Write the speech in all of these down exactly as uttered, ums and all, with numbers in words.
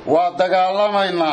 ودقالمينا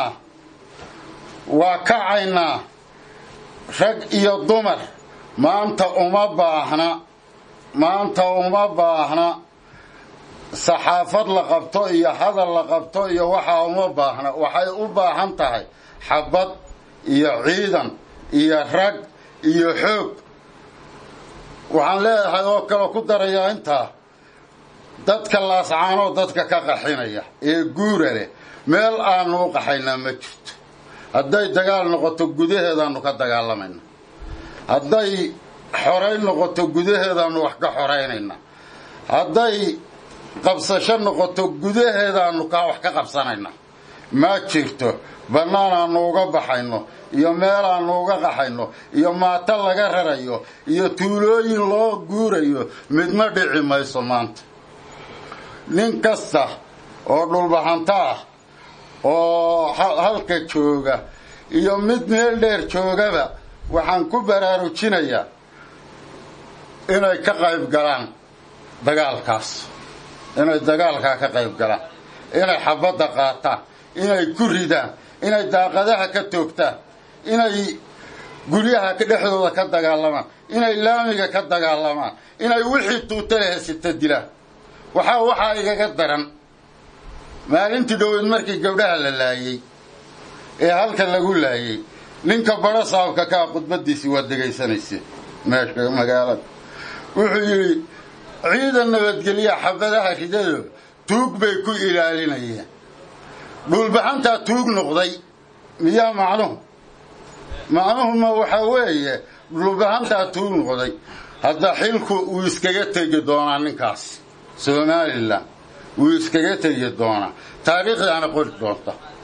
وكعينا رج يضمر ما أنت أما باهنا ما أنت أما باهنا صحافة لقبتو إيا هذا لقبتو إيا وحا أما باهنا وحي أباهن تهي حبط إيا عيدا إيا رج إيا حب وعن لا هذا وكلا كدريا أنت dadka laascaano dadka ka qaxinaya ee guurale meel aan u qaxayna ma jirto haday dagaal noqoto gudaheedaanu ka dagaalamayna haday xoreyn noqoto gudaheedaanu wax ka xoreynayna haday qabsasho noqoto gudaheedaanu ka wax ka qabsanayna ma jirto banaanaanu uga baxayno iyo meel aanu uga qaxayno iyo maata laga rarayo iyo tuulooyin loo guurayo midna dhici mayso maanta nin kasta oo dhulbahanta ah oo halka jooga iyo mid meel dheer joogaba waxaan ku baraarujinayaa inay ka qayb galaan dagaalkaas inay dagaalka ka qayb galaan inay xabada qaataan inay ku ridaan inay daaqadaha ka toogtaan inay guryaha ka dhexdooda ka dagaalamaan inay laamiga ka dagaalamaan inay wixii tuutale heesita dilaan waxa waxa igaga daran maalintii dhoweed markii gabdhaha la laayay ee halka lagu laayay ninka baro saabka ka qudbadiisi waa degaysanaysa meesha magaalada wuxuu yiri ciidan nabadgelyo xabadaha ridado tuug bay ku ilaalinayeen dhulbaxanta tuug noqday miyaa macluum macluum ma waxa weeye dhulbaxanta tuug noqday hadda xilku uu iskaga tagi doonaa ninkaas Somaliland wuu iskaga tagi doonaa taariikhda ana qori doonta